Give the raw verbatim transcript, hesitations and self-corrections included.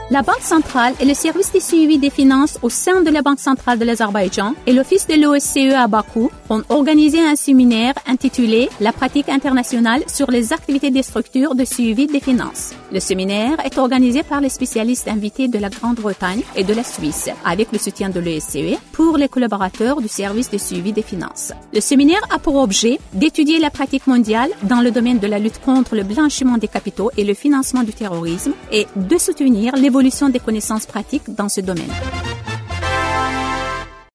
La Banque centrale et le service de suivi des finances au sein de la Banque centrale de l'Azerbaïdjan et l'Office de l'O S C E à Bakou ont organisé un séminaire intitulé « La pratique internationale sur les activités des structures de suivi des finances ». Le séminaire est organisé par les spécialistes invités de la Grande-Bretagne et de la Suisse, avec le soutien de l'O S C E pour les collaborateurs du service de suivi des finances. Le séminaire a pour objet d'étudier la pratique mondiale dans le domaine de la lutte contre le blanchiment des capitaux et le financement du terrorisme et de soutenir l'évolution des connaissances pratiques dans ce domaine.